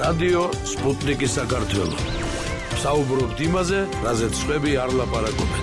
რადიო სპუტნიკი საქართველო. საუბრობთ იმაზე, რაზეც სხვები არ ლაპარაკობენ.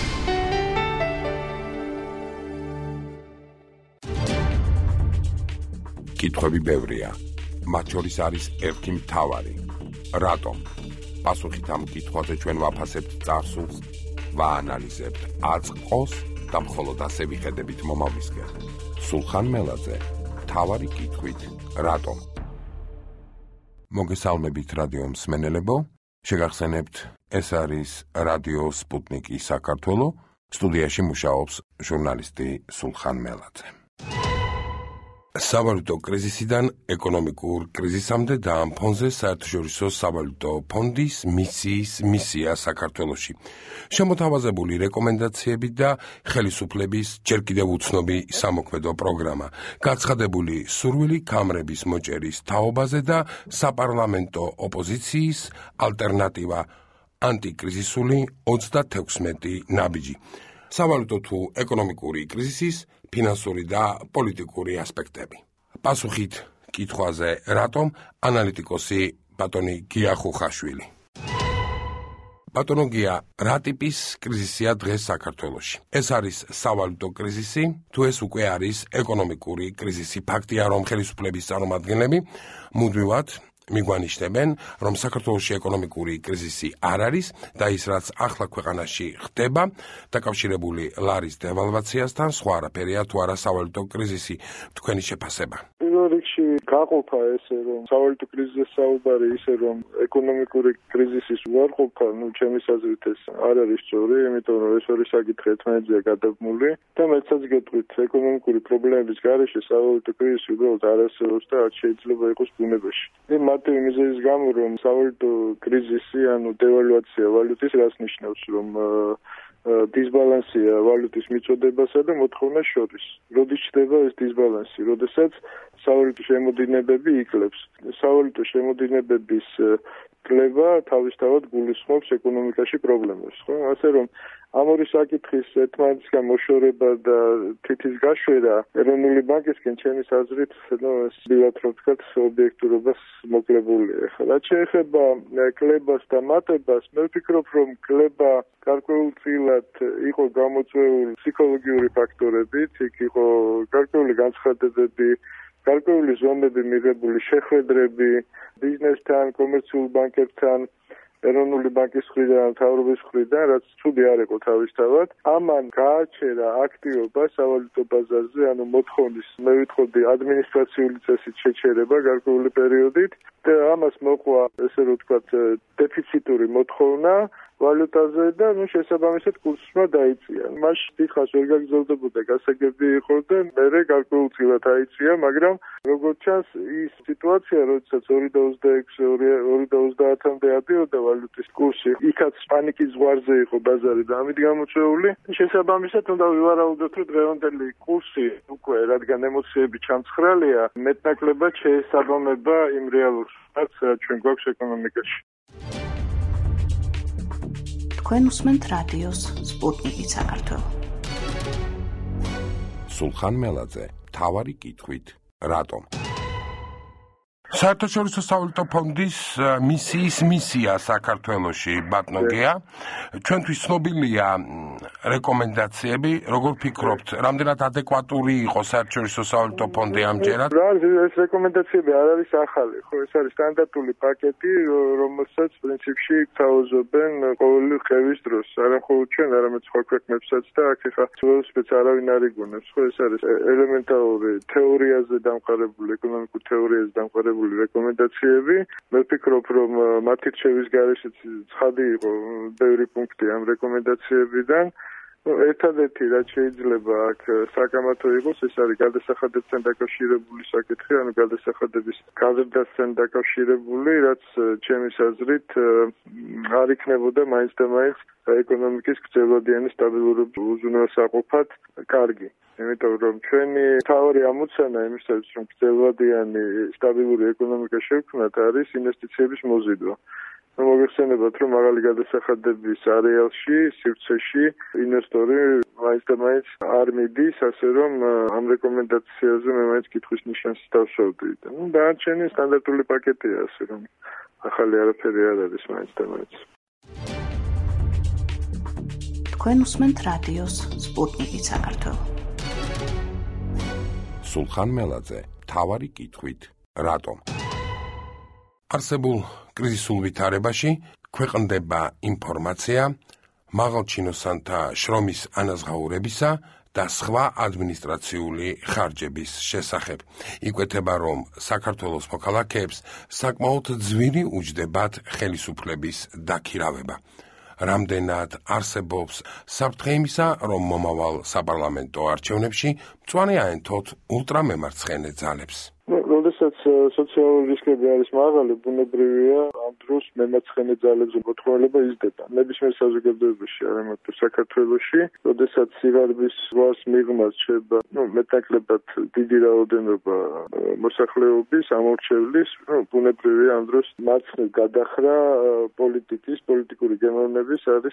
კითხვები ბევრია. მათ შორის არის ერთი მთავარი. რატომ? პასუხით ამ კითხვაზე ჩვენ ვაფასებთ წარსულს, ვაანალიზებთ აწყოს და მხოლოდ ასე ვიხედებით მომავლისკენ. სულხან მელაძე, მთავარი კითხვით, რატომ? მოგესალმებით რადიო მსმენელებო, შეგახსენებთ, ეს არის რადიო სპუტნიკი საქართველო, სტუდიაში მუშაობს ჟურნალისტი სულხან მელაძე. სავალუტო კრიზისიდან ეკონომიკურ კრიზისამდე და ამ ფონზე საერთაშორისო სავალუტო ფონდის მისია საქართველოში. შემოთავაზებული რეკომენდაციები და ხელისუფლების ჯერ კიდევ უცნობი სამოქმედო პროგრამა, გაცხადებული სურვილი ქამრების მოჭერის თაობაზე და საპარლამენტო ოპოზიციის ალტერნატივა ანტიკრიზისული 36 ნაბიჯი. სავალუტო თუ ეკონომიკური კრიზისის ფინანსური და პოლიტიკური ასპექტები. პასუხით კითხვაზე რატომ ანალიტიკოსი ბატონი გია ხუხაშვილი. ბატონო გია, რა ტიპის კრიზისია დღეს საქართველოში? ეს არის სავალუტო კრიზისი, თუ ეს უკვე არის ეკონომიკური კრიზისი? ფაქტია, რომ ხელისუფლების წარმომადგენლები მუდმივად მიგვანიშნებენ, რომ საქართველოში ეკონომიკური კრიზისი არ არის და ის, რაც ახლა ქვეყანაში ხდება, დაკავშირებული ლარის დევალვაციასთან, სხვა არაფერია თუ არა სავალუტო კრიზისი. თქვენი შეფასება. პირველ რიგში გაყოფა ესე, რომ სავალუტო კრიზისზე საუბარი ისე, რომ ეკონომიკური კრიზისის უარყოფა, ჩემის აზრით ეს არ არის სწორი, იმიტომ რომ ეს ორი საკითხი ერთმანეთზეა გადაბმული და მეცაც გეტყვით, ეკონომიკური პრობლემების გარეშე სავალუტო კრიზისი უბრალოდ არ არსებობს და არ შეიძლება იყოს ბუნებაში. მარტივი მიზეზის გამო, რომ სავალუტო კრიზისი, ანუ დევალვაცია ვალუტის, რას ნიშნავს, რომ დისბალანსია ვალუტის მიწოდებასა და მოთხოვნას შორის. როდის ჩდება ეს დისბალანსი? როდესაც სავალუტო შემოდინებები იკლებს. სავალუტო შემოდინებების კლება თავისთავად გულისხმობს ეკონომიკაში პრობლემებს, ხო? ასე რომ ამ ორი საკითხის ერთმანეთისგან მოშორება და თითის გაშვერა ეროვნული ბანკისკენ ჩემის აზრით, ეს ბილად რომ ვთქვათ, ობიექტურობას მოკლებულია. რაც შეეხება კლებას და მატებას, მე ვფიქრობ, რომ კლება გარკვეულწილად იყო გამოწვეული ფსიქოლოგიური ფაქტორებით, იქ იყო გარკვეული განცხადებები, გარკვეული ზომები მიღებული შეხვედრები ბიზნესთან, კომერციულ ბანკებთან, ეროვნული ბანკის მხრიდან, მთავრობის მხრიდან, რაც ცუდი არ იყო თავისთავად. ამან გააჩერა აქტივობა სავალუტო ბაზარზე, ანუ მოთხოვნის, მე ვიტყოდი, ადმინისტრაციული წესით შეჩერება გარკვეული პერიოდით და ამას მოყვა, ესე რომ ვთქვათ, დეფიციტური მოთხოვნა ვალუტაზე და შესაბამისად კურსმა დაიწია. მაშინ დიდხანს ვერ გაგრძელდებოდა, გასაგები იყო და მერე გარკვეულწილად აიწია, მაგრამ როგორც ჩანს, ის სიტუაცია, როდესაც 2.26-2.30-მდე ადიოდა ვალუტის კურსი, იქაც პანიკის ზღვარზე იყო ბაზარი და ამით გამოწვეული. შესაბამისად უნდა ვივარაუდოთ, რომ დღევანდელი კურსი უკვე, რადგან ემოციები ჩამცხრალია, მეტნაკლებად შეესაბამება იმ რეალურს, რაც ჩვენ გვაქვს ეკონომიკაში. თქვენ უსმენთ რადიოს სპუტნიკი საქართველო. სულხან მელაძე, მთავარი კითხვით, რატომ? საერთაშორისო სავალუტო ფონდის მისია საქართველოში, ბატონო გია, ჩვენთვის ცნობილია რეკომენდაციები, როგორ ფიქრობთ, რამდენად ადეკვატური იყო საერთაშორისო სავალუტო ფონდი ამჯერად? ეს რეკომენდაციები არ არის ახალი, ხო, ეს არის სტანდარტული პაკეტი, რომელსაც პრინციპში გთავაზობენ ყოველი რყევის დროს, არა მხოლოდ ჩვენ, არამედ სხვა ქვეყნებსაც და აქ ეხლა სპეციალურს არავინ არ იგონებს, ხო, ეს არის ელემენტარული თეორიაზე დამყარებული, ეკონომიკურ თეორიაზე დამყარებული რეკომენდაციები. მე ვფიქრობ, რომ მათი რჩევის გარეშეც ცხადი იყო ბევრი პუნქტი ამ რეკომენდაციებიდან. ერთადერთი, რაც შეიძლება აქ საკამათო იყოს, ეს არის გადასახადებთან დაკავშირებული საკითხი, ანუ გადასახადების გაზრდასთან დაკავშირებული, რაც ჩემის აზრით არ იქნებოდა მაინც და მაინც ეკონომიკის გრძელვადიანი სტაბილურობის უზრუნველსაყოფად კარგი. იმიტომ რომ ჩვენი მთავარი ამოცანა იმისათვის, რომ გრძელვადიანი სტაბილური ეკონომიკა შევქმნათ, არის ინვესტიციების მოზიდვა. მოგეხსენებათ, რომ მაღალი გადასახადების არეალში, სივრცეში ინვესტორი მაინც და მაინც არ მიდის, ასე რომ ამ რეკომენდაციაზე მე მაინც კითხვის ნიშანს დავსვევდი. დანარჩენი სტანდარტული პაკეტია, ასე რომ ახალი არაფერი არ არის მაინც და მაინც. თქვენ უსმენთ რადიოს სპუტნიკი საქართველო. სულხან მელაძე, მთავარი კითხვით, რატომ? არსებულ კრიზისულ ვითარებაში ქვეყნდება ინფორმაცია მაღალჩინოსანთა შრომის ანაზღაურებისა და სხვა ადმინისტრაციული ხარჯების შესახებ. იკვეთება, რომ საქართველოს მოქალაქეებს საკმაოდ ძვირი უჯდებათ ხელისუფლების დაქირავება. რამდენად არსებობს საფრთხე იმისა, რომ მომავალ საპარლამენტო არჩევნებში მწვანე აენთოთ ულტრამემარცხენე ძალებს. როდესაც სოციალური რისკები არის მაღალი, ბუნებრივია ამ დროს მემარცხენე ძალებზე მოთხოვნილება იზრდება. ნებისმიერ საზოგადოებაში, არა მარტო საქართველოში, როდესაც სიღარიბის ზღვას მიღმა რჩება, მეტნაკლებად დიდი რაოდენობა მოსახლეობის, ამორჩევლის, ბუნებრივია ამ დროს მარცხნივ გადახრა პოლიტიკის, პოლიტიკური გემოვნების არის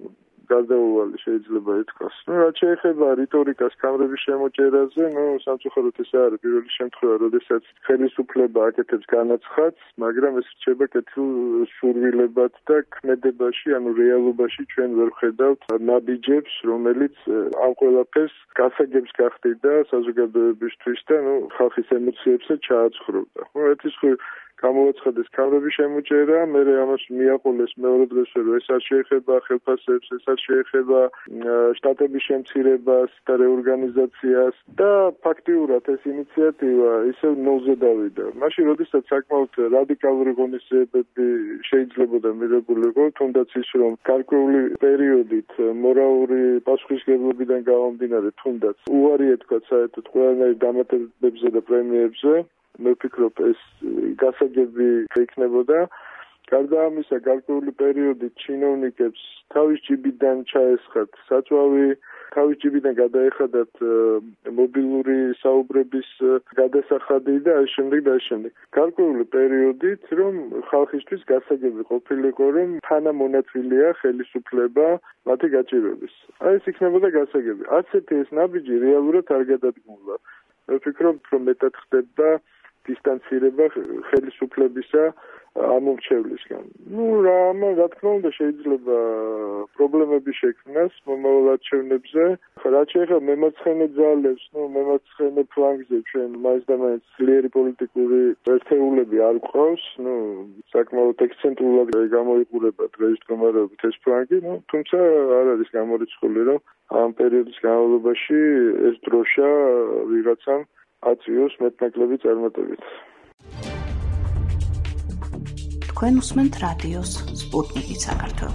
გარდაუვალი შეიძლება ითქვას. რაც შეეხება რიტორიკას კამრების შემოჭერაზე, სამწუხაროდ ეს არის პირველი შემთხვევა, როდესაც ხელისუფლება აკეთებს განაცხადს, მაგრამ ეს რჩება კეთილშურვილებად და ქმედებაში, რეალობაში ჩვენ ვერ ხედავთ ნაბიჯებს, რომელიც ამ ყველაფერს გასაგებს გახდიდა საზოგადოებისთვის და ხალხის ემოციებზე ჩააცხრობდა. ერთის გამოაცხადეს კამრების შემოჭერა, მე ამას მიაყოლეს მეორე დღეს, რომ ეს არ შეეხება ხელფასებს, ეს არ შეეხება შტატების შემცირებას და რეორგანიზაციას და ფაქტიურად ეს ინიციატივა ისევ ნულზე დავიდა. მაშინ, როდესაც საკმაოდ რადიკალური ღონისძიებები შეიძლებოდა მიღებულიყო, თუნდაც ის, რომ გარკვეული პერიოდით მორალური პასუხისმგებლობიდან გამომდინარე, თუნდაც უარი ეთქვა საერთოდ ყველანაირ დამატებებზე და პრემიებზე. მე ვფიქრობ, ეს გასაგები იქნებოდა. გარდა ამისა, გარკვეული პერიოდით ჩინოვნიკებს თავის ჯიბიდან ჩაესხათ საწვავი, თავის ჯიბიდან გადაეხადათ მობილური საუბრების გადასახადი და ამ შემდეგ და ამ შემდეგ. გარკვეული პერიოდით, რომ ხალხისთვის გასაგები ყოფილიყო, რომ თანამონაწილეა ხელისუფლება მათი გაჭირვების. ეს იქნებოდა გასაგები. არც ერთი ეს ნაბიჯი რეალურად არ გადადგმულა. მე ვფიქრობ, რომ მეტად ხდება დისტანცირება ხელისუფლებისა ამორჩევლისგან. რა თქმა უნდა შეიძლება პრობლემები შექმნას მომავალ არჩევნებზე. რაც შეეხება მემარცხენე ძალებს, მემარცხენე ფლანგზე ჩვენ მაინც და მაინც ძლიერი პოლიტიკური ერთეულები არ გვყავს, საკმაოდ ექსცენტრულად გამოიყურება დღეის მდგომარეობით ეს ფლანგი, თუმცა არ არის გამორიცხული, რომ ამ პერიოდის განმავლობაში ეს დროშა ვიღაცამ აწიოს მეტნაკლები წარმატებით. თქვენ უსმენთ რადიოს სპუტნიკი საქართველო.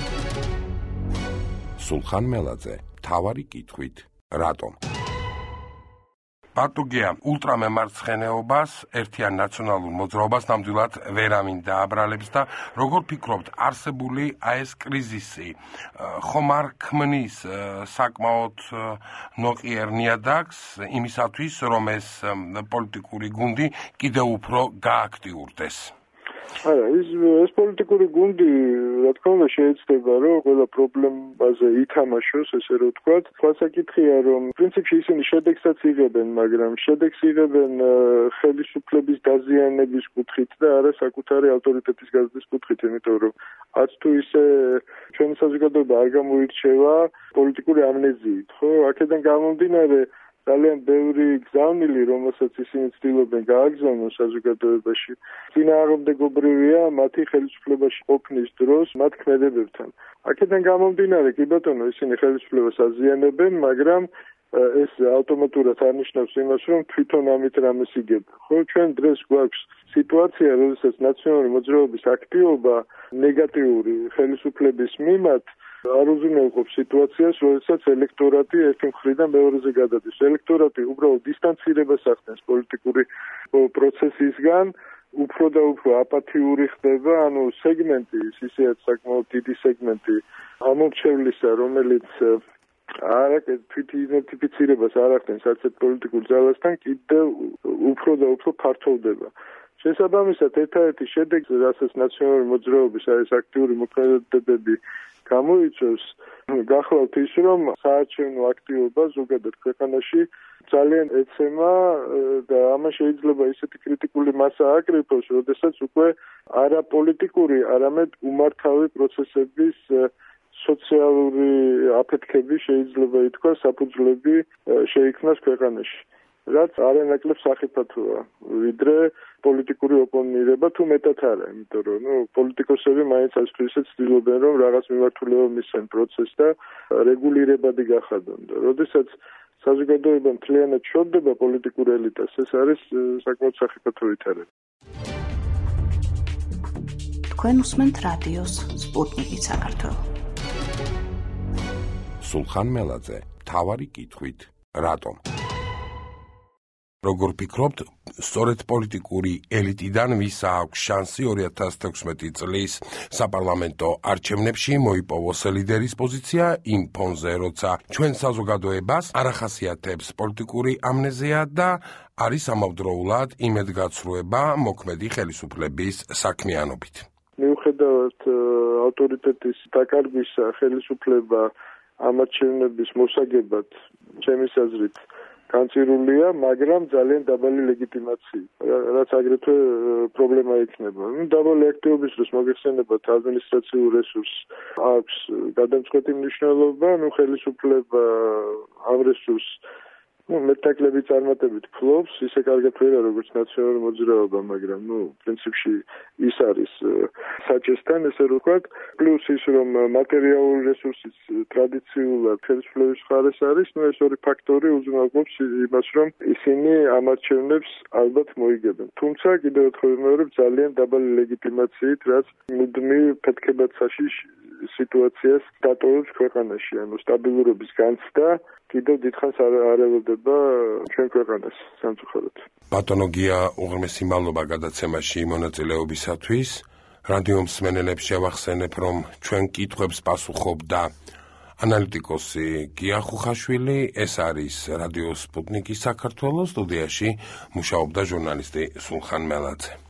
სულხან მელაძე, მთავარი კითხვით, რატომ? პარტუგია ულტრამემარცხენეობას, ერთიან ნაციონალურ მოძრაობას ნამდვილად ვერ ამინდა აბრალებს და როგორ ფიქრობთ, არსებული ეს კრიზისი ხომ არ ქმნის საკმაოდ ნოყიერ ნიადაგს იმისათვის, რომ ეს პოლიტიკური გუნდი კიდევ უფრო გააქტიურდეს? არა, ეს პოლიტიკური გუნდი, რა თქმა უნდა, შეიძლება, რომ ყველა პრობლემაზე ითამაშოს, ესე რომ ვთქვათ. საკითხია, რომ პრინციპში ისინი შედეგსაც იღებენ, მაგრამ შედეგს იღებენ ხელისუფლების დაზიანების კუთხით და არა საკუთარი ავტორიტეტის გაზრდის კუთხით, იმიტომ რომ არც თუ ისე ჩვენი საზოგადოება არ გამოირჩევა პოლიტიკური ამნეზიით, ხო? აქედან გამომდინარე ძალიან ბევრი გზავნილი, რომელსაც ისინი ცდილობენ გააგზავნონ საზოგადოებაში, წინააღმდეგობრივია მათი ხელისუფლებაში ყოფნის დროს მათ ქმედებებთან. აქედან გამომდინარე, კი ბატონო, ისინი ხელისუფლებას აზიანებენ, მაგრამ ეს ავტომატურად არნიშნავს იმას, რომ თვითონ ამით რამეს იგებენ. ხო, ჩვენ დღეს გვაქვს სიტუაცია, როდესაც ნაციონალური მოძრაობის აქტივობა ნეგატიური ხელისუფლების მიმართ არ უზრუნველყოფს სიტუაციას, როდესაც ელექტორატი ერთი მხრიდან მეორეზე გადადის. ელექტორატი უბრალოდ დისტანცირებას ახდენს პოლიტიკური პროცესისგან, უფრო და უფრო აპათიური ხდება, სეგმენტი, ისეაც საკმაოდ დიდი სეგმენტი ამორჩევლისა, რომელიც თვით იდენტიფიცირებას არ ახდენს არც ერთ პოლიტიკურ ძალასთან, კიდევ უფრო და უფრო ფართოვდება. შესაბამისად, ერთადერთი შედეგი, რასაც ნაციონალური მოძრაობის ეს აქტიური მოქმედებები გამოიწვევს, გახლავთ ის, რომ საარჩევნო აქტივობა ზოგადად ქვეყანაში ძალიან ეცემა და ამან შეიძლება ისეთი კრიტიკული მასა ააკრიფოს, როდესაც უკვე არა პოლიტიკური, არამედ უმართავი პროცესების სოციალური აფეთქები შეიძლება ითქვას, საფუძვლები შეიქმნას ქვეყანაში. რაც არანაკლებ სახიფათოა, ვიდრე პოლიტიკური ოპონირება თუ მეტად არა, იმიტომ რომ პოლიტიკოსები მაინც ასეთვისაც ცდილობენ, რომ რაღაც მიმართულება მისცენ პროცესს და რეგულირებადი გახადონ. და როდესაც საზოგადოება მთლიანად შორდება პოლიტიკურ ელიტას, ეს არის საკმაოდ სახიფათო ვითარება. თქვენ უსმენთ რადიოს სპუტნიკი საქართველო. სულხან მელაძე, მთავარი კითხვით, რატომ? როგორ ფიქრობთ, სწორედ პოლიტიკური ელიტიდან ვის აქვს შანსი 2016 წლის საპარლამენტო არჩევნებში მოიპოვოს ლიდერის პოზიცია იმ ფონზე, როცა ჩვენ საზოგადოებას არ ახასიათებს პოლიტიკური ამნეზია და არის ამავდროულად იმედგაცრუება მოქმედი ხელისუფლების საქმიანობით. მიუხედავად ავტორიტეტის დაკარგვისა, ხელისუფლება ამ არჩევნების მოსაგებად, ჩემის აზრით, განწირულია, მაგრამ ძალიან დაბალი ლეგიტიმაციით, რაც აგრეთვე პრობლემა იქნება. დაბალი აქტივობის დროს მოგეხსენებათ ადმინისტრაციულ რესურსს აქვს გადამწყვეტი მნიშვნელობა, ხელისუფლება ამ რესურსს მეტნაკლები წარმატებით ფლობს, ისე კარგად ვერა როგორც ნაციონალური მოძრაობა, მაგრამ პრინციპში ის არის საჭესთან, ესე რომ ვთქვათ, პლუს ის რომ მატერიალური რესურსიც ტრადიციულად ხელისუფლების მხარეს არის, ეს ორი ფაქტორი უზრუნველყოფს იმას, რომ ისინი ამ არჩევნებს ალბათ მოიგებენ. თუმცა კიდევ ერთხელ ვიმეორებ, ძალიან დაბალი ლეგიტიმაციით, რაც მუდმივ ფეთქებაცაში სიტუაციას დატოვებს ქვეყანაში, ანუ სტაბილურობის განცდა კიდევ დიდხანს არ ეველდება ჩვენ ქვეყანას სამწუხაროდ. ბატონო გია, უღრმესი მადლობა გადაცემაში მონაწილეობისათვის. რადიო მსმენელებს შევახსენებ, რომ ჩვენ კითხვებს პასუხობდა ანალიტიკოსი გია ხუხაშვილი, ეს არის რადიო სპუტნიკის საქართველოს სტუდიაში მუშაობდა ჟურნალისტი სულხან მელაძე.